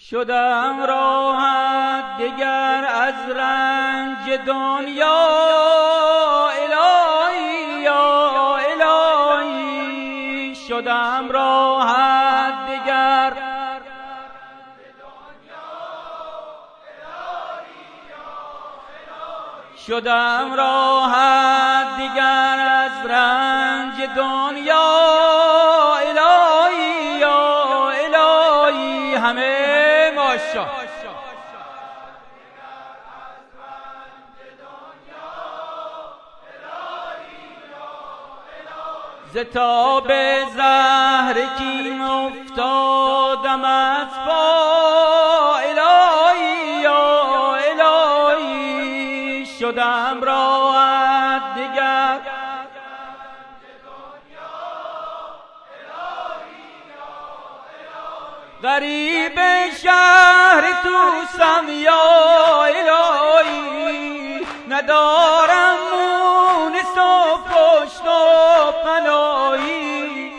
شدم راحت دگر از رنج دنیا، الهی یا الهی. شدم راحت دگر شدم راحت دیگر از رنج دنیا، الهی یا الهی. همه ماشا ز تاب زهر کین افتادم از پا، الهی یا الهی. شدم راحت دیگر غریب شهر توسم یا الهی. ندارم مونس و پشت و پناهی،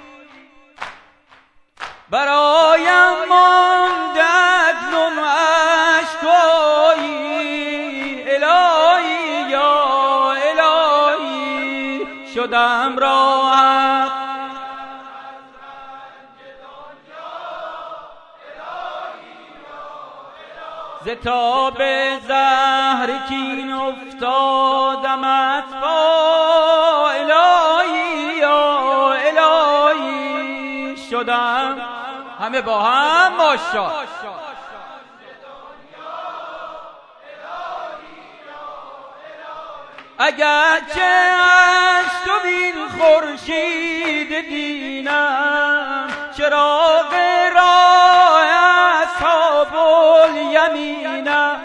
برایم مانده اکنون اشکایی، الهی یا الهی. شدم راحت ز تاب زهر کین افتادم از پا، الهی یا الهی. شدم همه با هم ماشا اگرچه از تو بین خورشید دینم، چراغ راه اصحاب الیمینم.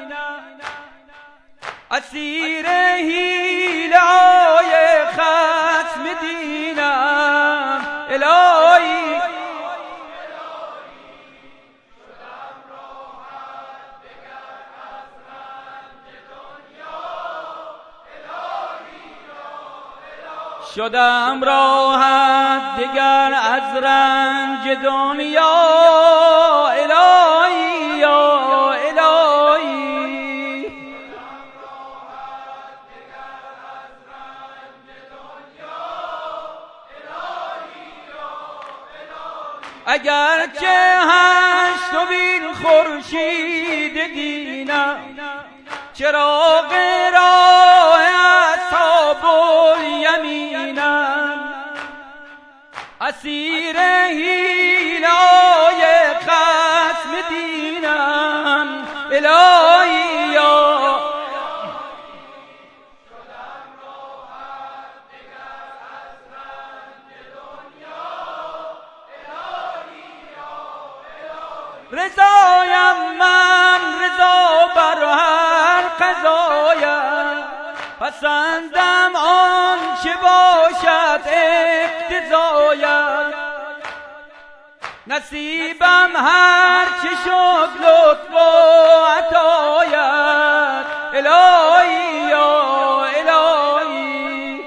اسیر حیله های خصم دینم، الهی. شدم راحت دیگر از رنج دنیا، الهی یا الهی. اگرچه هشت و بین خورشید دینم، چراغ راه اصحاب الیمینم. اسیر حیله‌های خصم دینم، الهی یا رضایم من رضا بر هر قضایم، پسندم آن چه باشد اقتضایم. نصیبم هر چه شد لطف و عطایت، الهی یا الهی.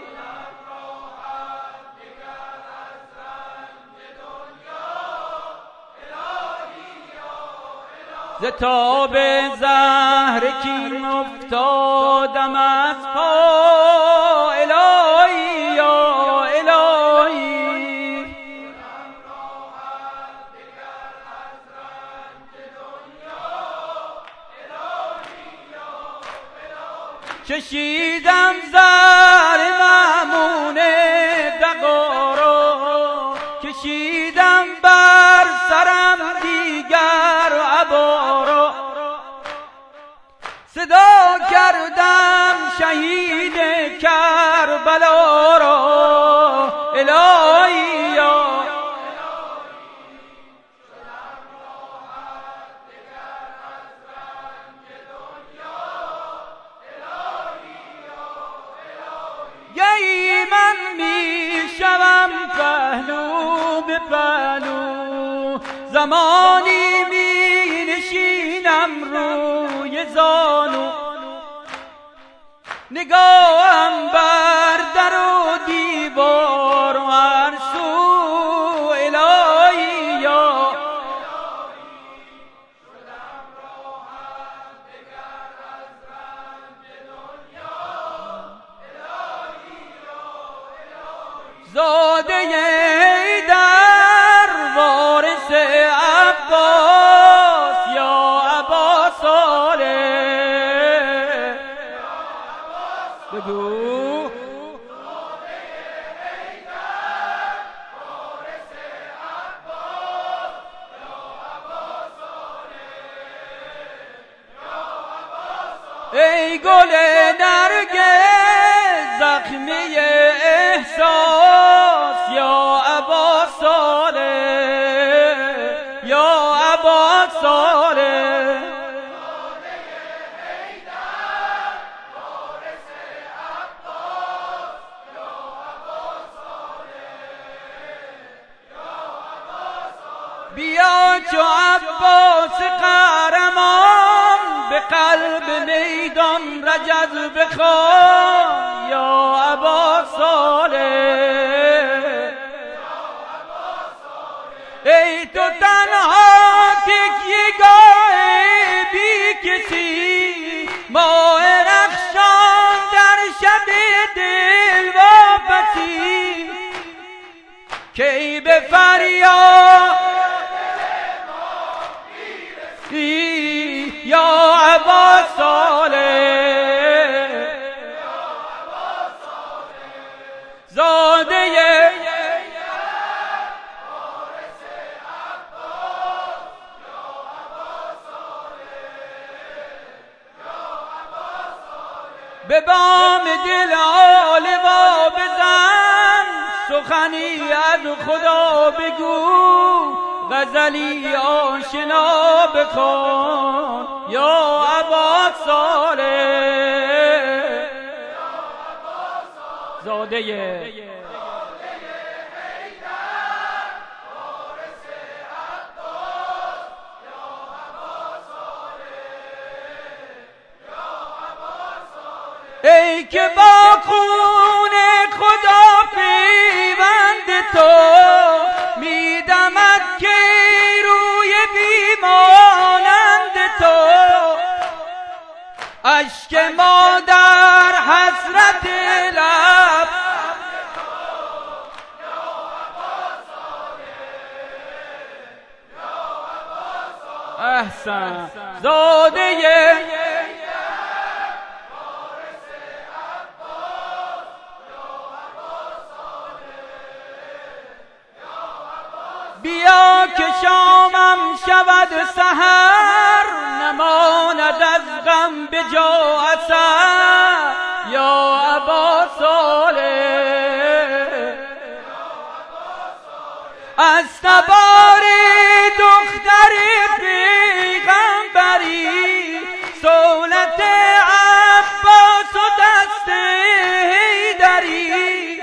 ز تاب زهر کین افتادم از پا، الهی یا الهی. چشیدم زهر مأمون دغا را، کشیدم بر سرم دیگر عبا را. صدا کردم شهید کربلا را، الهی یا گهی من میشوم پهلو به پهلو، زمانی می نشینم روی زانو. نگاهم بر در و دیوار و هر سو، الهی یا زاده حیدر وارث عباس یا عباس صالح بگو ای گل نرگس زخمی احساس یا عباس صالح یا عباس صالح بیا چو عباس قهرمان به قلب میدان رجز بخوان یا عباس صالح ای تو تنها تکیه‌گاه بی کسی ماه رخشان در شب دل واپسی کی به فریاد یا عباس صالح زاده به بام دل آلوا بزن سخنی از خدا بگو غزلی آشنا بکن یا عباس صالح زاده ای که با خون خدا پیوند تو میدمد که روی بیمانند تو اشک مادر حسرت لب احسن زاده بیا که شامم شود سحر نماند از غم به جا اثر یا عباس صالح از تبار دختر پیغمبری سولت عباس و دست حیدری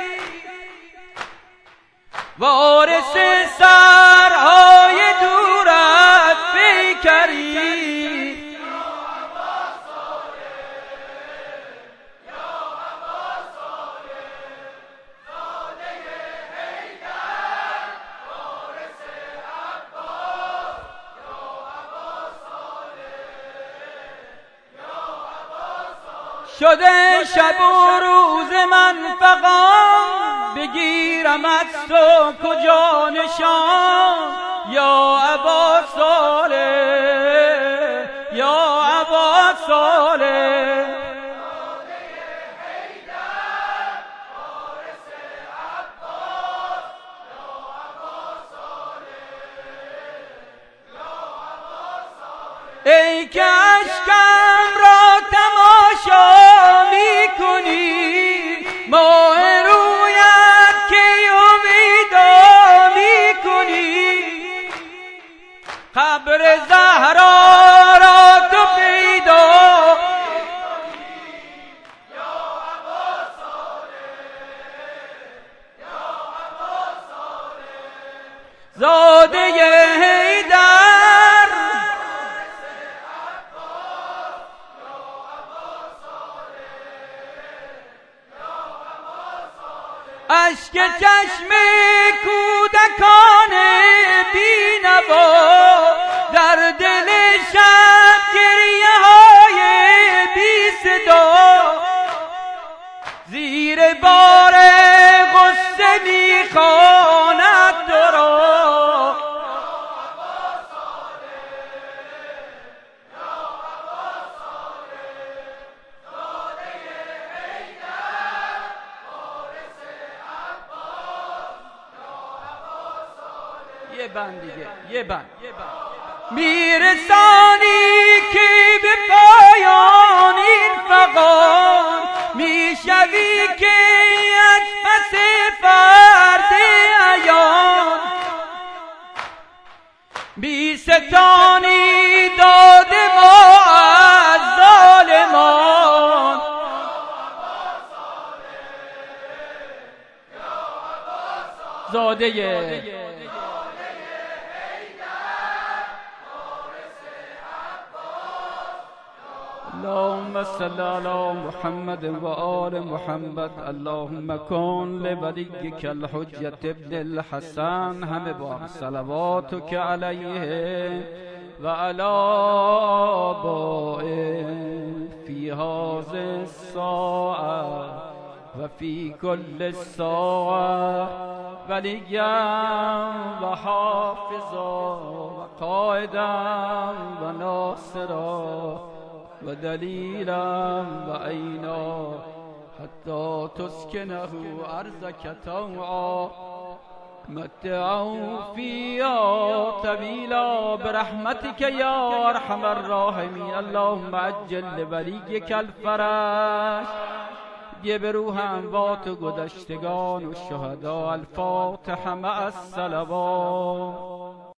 وارث سرهای دور از پیکری شده شب و روز من فغان بگیرم از تو کجا نشان یا عباس صالح یا عباس صالح ای که اشکم را تماشا می کنی ماه رویت که امیدا می کنی قبر زهرا را تو پیدا یا عباس صالح زاده حیدر اشک چشم کودکان بینوا در دل شب گریه های بی صدا زیر بار غصه می بند دیگه، یه بند میرسانی که به پایان این فغان، میشوی که از پس فرد عیان، بی ستانی داد ما از ظالمان. زاده اللهم صل على محمد و آل محمد. اللهم کن لولیک الحجة ابن الحسن. همه بار صلواتک علیه و علی آبائه فی هذه الساعة و فی کل ساعة ولیا و حافظا و قائدا و ناصرا و دلیلا و عینا حتی تسکنه ارضک طوعا متعا فیها طویلا برحمتک یا ارحم الراحمین. اللهم عجل لولیک الفرج. یه به روح اموات و گذشتگان و شهدا. الفاتحه مع الصلوات.